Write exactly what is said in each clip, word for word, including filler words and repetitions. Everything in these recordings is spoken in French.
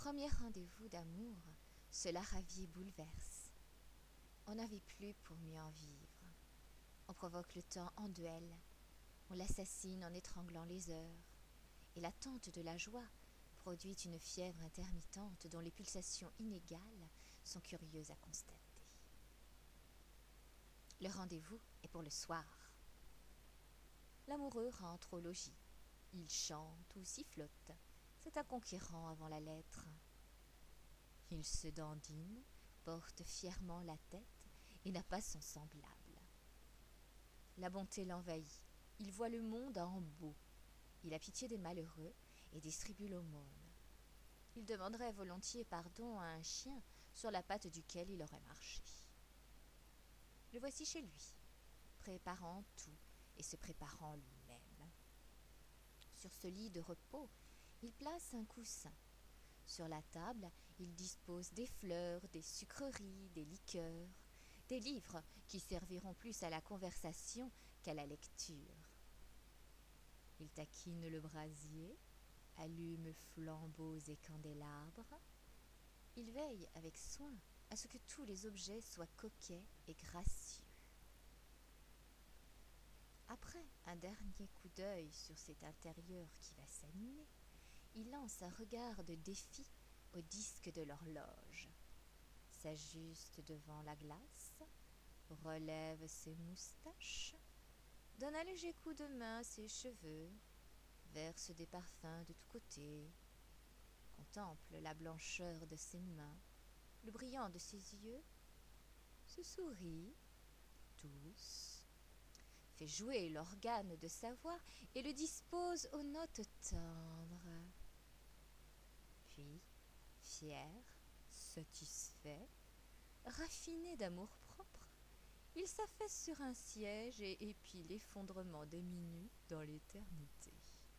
premier rendez-vous d'amour, cela ravit et bouleverse. On n'avait plus pour mieux en vivre. On provoque le temps en duel, on l'assassine en étranglant les heures, et l'attente de la joie produit une fièvre intermittente dont les pulsations inégales sont curieuses à constater. Le rendez-vous est pour le soir. L'amoureux rentre au logis. Il chante ou sifflote. C'est un conquérant avant la lettre. Il se dandine, porte fièrement la tête et n'a pas son semblable. La bonté l'envahit. Il voit le monde en beau. Il a pitié des malheureux et distribue l'aumône. Il demanderait volontiers pardon à un chien sur la patte duquel il aurait marché. Le voici chez lui, préparant tout et se préparant lui-même. Sur ce lit de repos, il place un coussin. Sur la table, il dispose des fleurs, des sucreries, des liqueurs, des livres qui serviront plus à la conversation qu'à la lecture. Il taquine le brasier, allume flambeaux et candélabres. Il veille avec soin à ce que tous les objets soient coquets et gracieux. Après un dernier coup d'œil sur cet intérieur qui va s'animer, il lance un regard de défi au disque de l'horloge, s'ajuste devant la glace, relève ses moustaches, donne un léger coup de main à ses cheveux, verse des parfums de tous côtés, contemple la blancheur de ses mains, le brillant de ses yeux, se sourit, tousse, fait jouer l'organe de sa voix et le dispose aux notes tendres. Puis, fier, satisfait, raffiné d'amour-propre, il s'affaisse sur un siège et épie l'effondrement des minutes dans l'éternité.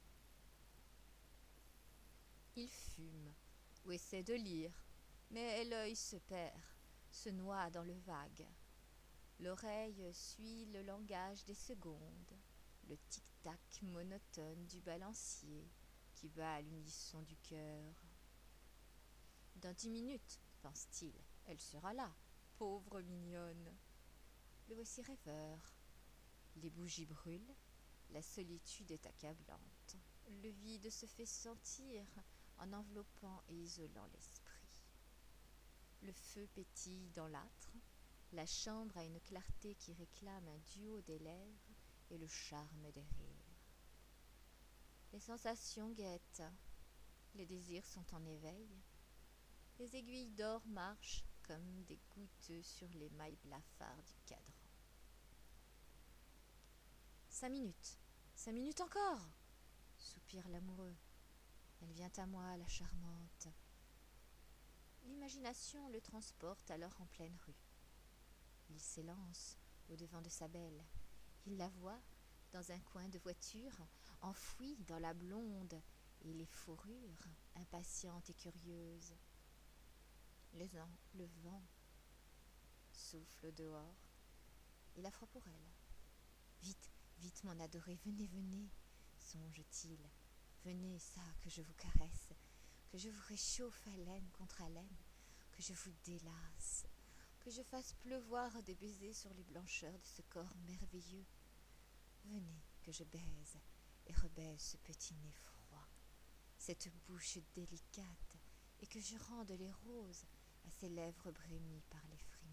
Il fume ou essaie de lire, mais l'œil se perd, se noie dans le vague. L'oreille suit le langage des secondes, le tic-tac monotone du balancier qui bat à l'unisson du cœur. Dans dix minutes, pense-t-il, elle sera là, pauvre mignonne. Le voici rêveur. Les bougies brûlent, la solitude est accablante. Le vide se fait sentir en enveloppant et isolant l'esprit. Le feu pétille dans l'âtre, la chambre a une clarté qui réclame un duo des lèvres et le charme des rires. Les sensations guettent, les désirs sont en éveil, les aiguilles d'or marchent comme des goutteux sur les mailles blafards du cadran. Cinq minutes, cinq minutes encore, soupire l'amoureux. Elle vient à moi, la charmante. L'imagination le transporte alors en pleine rue. Il s'élance au-devant de sa belle. Il la voit dans un coin de voiture, enfouie dans la blonde et les fourrures, impatiente et curieuse. Le vent, le vent souffle dehors. Il a froid pour elle. Vite, vite, mon adoré, venez, venez, songe-t-il. Venez, ça, que je vous caresse, que je vous réchauffe haleine contre haleine, que je vous délace, que je fasse pleuvoir des baisers sur les blancheurs de ce corps merveilleux. Venez, que je baise et rebaise ce petit nez froid, cette bouche délicate, et que je rende les roses à ces lèvres brémies par les frimas.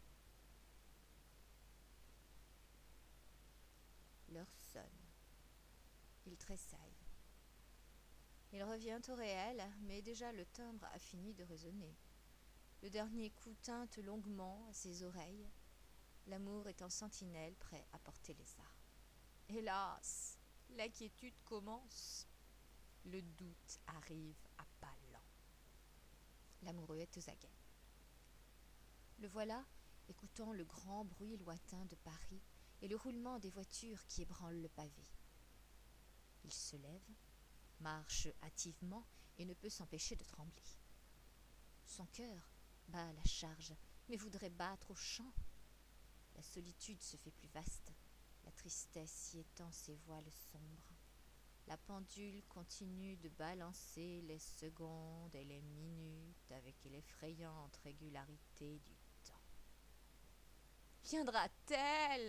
L'heure sonne. Il tressaille. Il revient au réel, mais déjà le timbre a fini de résonner. Le dernier coup tinte longuement à ses oreilles. L'amour est en sentinelle, prêt à porter les armes. Hélas, l'inquiétude commence. Le doute arrive à pas lents. L'amoureux est aux aguets. Le voilà, écoutant le grand bruit lointain de Paris et le roulement des voitures qui ébranlent le pavé. Il se lève, marche hâtivement et ne peut s'empêcher de trembler. Son cœur bat à la charge, mais voudrait battre au champ. La solitude se fait plus vaste, la tristesse y étend ses voiles sombres. La pendule continue de balancer les secondes et les minutes avec l'effrayante régularité du temps. Viendra-t-elle ?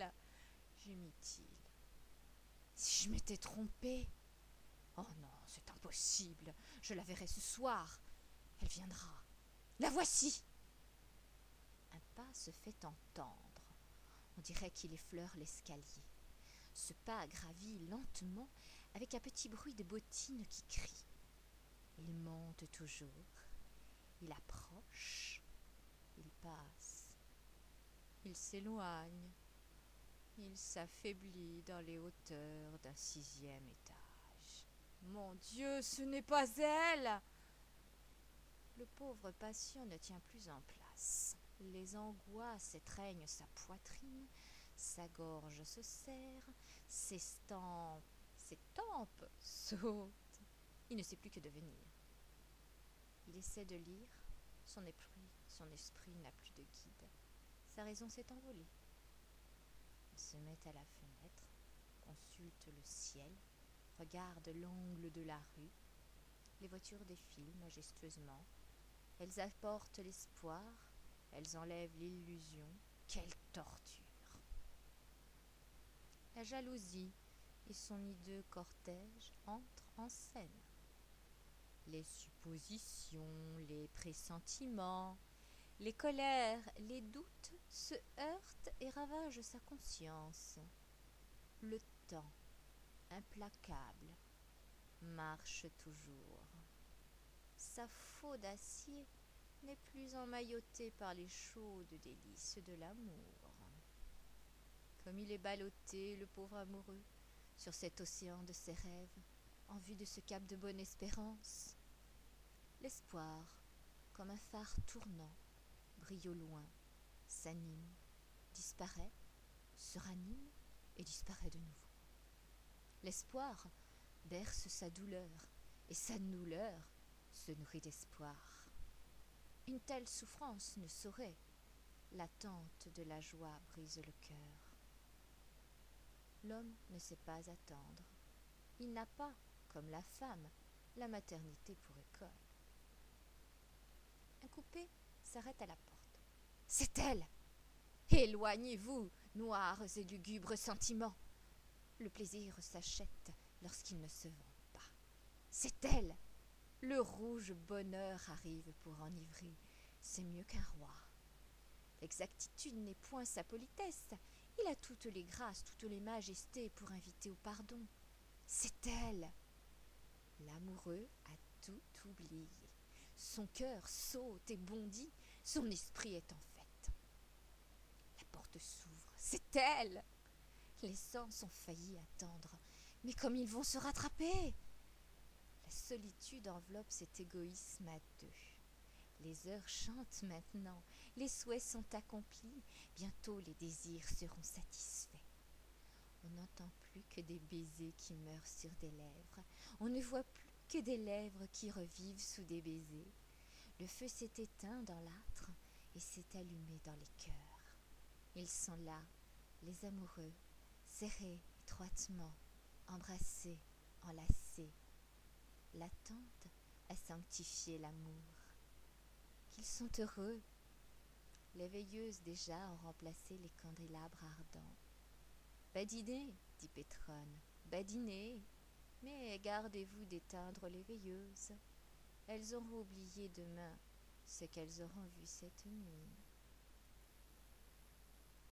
Gémit-il. Si je m'étais trompé. Oh non, c'est impossible. Je la verrai ce soir. Elle viendra. La voici. Un pas se fait entendre. On dirait qu'il effleure l'escalier. Ce pas gravit lentement avec un petit bruit de bottines qui crient. Il monte toujours. Il approche. Il passe. Il s'éloigne. Il s'affaiblit dans les hauteurs d'un sixième étage. Mon Dieu, ce n'est pas elle! Le pauvre patient ne tient plus en place. Les angoisses étreignent sa poitrine, sa gorge se serre, ses stampes, ses tempes sautent. Il ne sait plus que devenir. Il essaie de lire, son esprit, son esprit n'a plus de guide. Sa raison s'est envolée. Il se met à la fenêtre, consulte le ciel, regarde l'angle de la rue. Les voitures défilent majestueusement. Elles apportent l'espoir, elles enlèvent l'illusion. Quelle torture! La jalousie et son hideux cortège entrent en scène. Les suppositions, les pressentiments, les colères, les doutes se heurtent et ravagent sa conscience. Le temps, implacable, marche toujours. Sa faux d'acier n'est plus emmaillotée par les chaudes délices de l'amour. Comme il est ballotté, le pauvre amoureux, sur cet océan de ses rêves, en vue de ce cap de bonne espérance. L'espoir, comme un phare tournant, brille au loin, s'anime, disparaît, se ranime et disparaît de nouveau. L'espoir berce sa douleur, et sa douleur se nourrit d'espoir. Une telle souffrance ne saurait. L'attente de la joie brise le cœur. L'homme ne sait pas attendre. Il n'a pas, comme la femme, la maternité pour école. Un coupé s'arrête à la porte. C'est elle! Éloignez-vous, noirs et lugubres sentiments! Le plaisir s'achète lorsqu'il ne se vend pas. C'est elle! Le rouge bonheur arrive pour enivrer. C'est mieux qu'un roi. L'exactitude n'est point sa politesse. Il a toutes les grâces, toutes les majestés pour inviter au pardon. C'est elle! L'amoureux a tout oublié. Son cœur saute et bondit. Son esprit est en fête. La porte s'ouvre. C'est elle! Les sens ont failli attendre. Mais comme ils vont se rattraper! La solitude enveloppe cet égoïsme à deux. Les heures chantent maintenant, les souhaits sont accomplis, bientôt les désirs seront satisfaits. On n'entend plus que des baisers qui meurent sur des lèvres, on ne voit plus que des lèvres qui revivent sous des baisers. Le feu s'est éteint dans l'âtre et s'est allumé dans les cœurs. Ils sont là, les amoureux, serrés étroitement, embrassés, enlacés. L'attente a sanctifié l'amour. Qu'ils sont heureux. Les veilleuses déjà ont remplacé les candélabres ardents. Badinez, dit Pétrone, badinez, mais gardez-vous d'éteindre les veilleuses. Elles auront oublié demain ce qu'elles auront vu cette nuit.